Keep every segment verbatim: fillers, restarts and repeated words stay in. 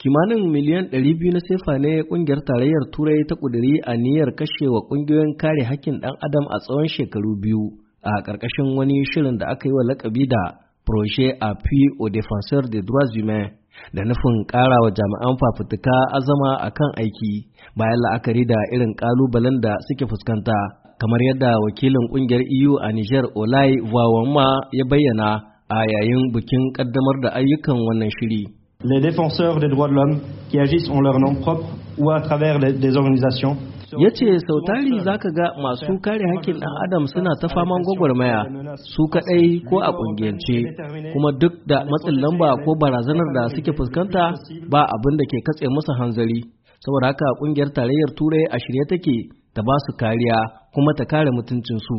Kimanin miliyan ɗari biyu na sefa ne ƙungiyar tarayyar Turai ta ƙudiri a niyyar kashewa ƙungiyoyin kare hakkin ɗan adam a tsawon shekaru biyu a ƙarƙashin wani shirin da aka yi wa lakabi da Projet Appui aux Défenseurs des Droits Humains da nufin ƙara wa jami'an fafutuka azama a kan aiki bayan la'akari da irin ƙalubalen da suke fuskanta, kamar yadda wakilin ƙungiyar E U a Niger Olai Vawamma ya bayyana a yayin bikin ƙaddamar da ayyukan wannan shiri. Les défenseurs des droits de l'homme qui agissent en leur nom propre ou à travers des organisations. Ya ce sautari za ka ga masu kare hakkin ɗan adam suna ta faman gwagwarmaya su kaɗai ko a ƙungiyance, kuma duk da matsin lamba ko barazanar da suke fuskanta ba abin da ke katse musu hanzari. Saboda haka ƙungiyar tarayyar Turai a shirye take ta ba su kariya kuma ta kare mutuncinsu.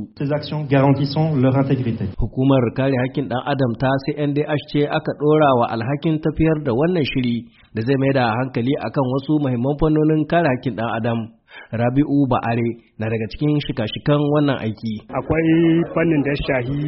Hukumar kare hakkin ɗan adam ta C N D H ce aka ɗora wa alhakin tafiyar da wannan shiri da zai mai da hankali akan wasu muhimman fannonin kare hakkin ɗan adam. Rabi'u Ba'are na daga cikin shika-shikan wannan aiki. Akwai fannin da ya shahi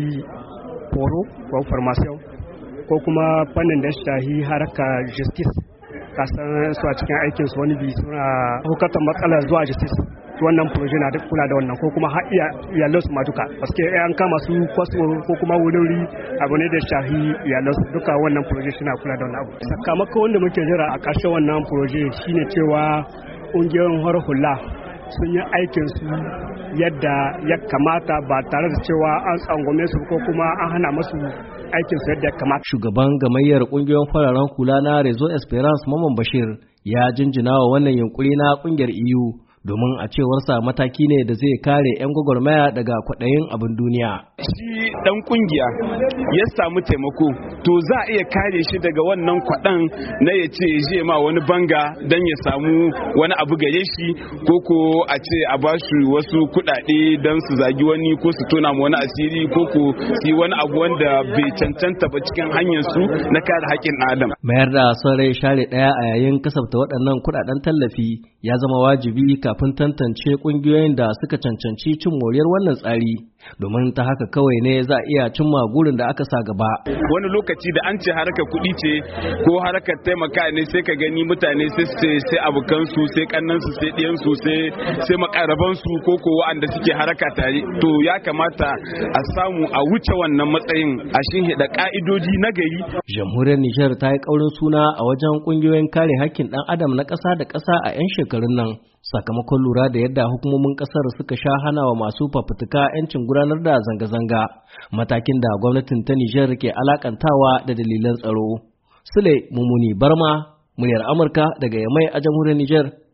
horo ko farmasiyon ko kuma fannin da ya shahi haraka justice. Kasan su a cikin aikinsu wani bi suna hukatar matsalar zuwa justice. Wannan proje na duk kula da wannan ko kuma har iyalan su ma duka paske an kama su kwaso ko kuma wuri abu ne da shahi iyalan su duka wannan proje suna kula da wannan abu. Sakamakon wanda muke jira a ƙarshen wannan proje shine cewa ƙungiyoyin har hula sun yi aikinsu yadda ya kamata ba tare da cewa an tsangwame su ko kuma an hana masu aikinsu yadda ya kamata. Shugaban gamayyar ƙungiyoyin fararen hula na Rezo Esperance Maman Bashir ya jinjina wa wannan yunkuri na ƙungiyar E U domin a cewarsa mataki ne da zai kare 'yan gwagwarmaya daga kwaɗayin abin duniya. Shi ɗan ƙungiya ya samu taimako, to za a iya kare shi daga wannan kwaɗan na ya ce je ma wani banga don ya samu wani abu gare shi, ko ko a ce a ba shi wasu kuɗaɗe don su zagi wani ko su tona ma wani asiri, ko ko su yi wani abu wanda bai cancanta ba cikin hanyar su na kare haƙƙin Adam. Mayar da son rai share ɗaya a yayin kasafta waɗannan kuɗaɗen tallafi ya zama wajibi kafin tantance ƙungiyoyin da suka cancanci cin moriyar wannan tsari, domin ta haka kawai ne za a iya cimma gurin da aka sa gaba. Wani lokaci da an ce harkar kuɗi ce ko harkar taimaka ne sai ka gani mutane sai su sai abokansu sai kannansu sai ɗiyansu sai sai makarabansu ko ko wanda suke haraka tare. To ya kamata a samu a wuce wannan matsayin a shinhiɗa ƙa'idoji na gari. Jamhuriyar Nijar ta yi ƙaurin suna a wajen ƙungiyoyin kare hakkin ɗan adam na ƙasa da ƙasa a 'yan shekarun nan, sakamakon lura da yadda hukumomin kasar suka sha hana wa masu fafutuka 'yancin gudanar da zanga-zanga, matakin da gwamnatin ta Nijar ke alakantawa da dalilan tsaro. Sule Mumuni Barma, muryar Amurka daga Yamai a jamhuriyar Nijar.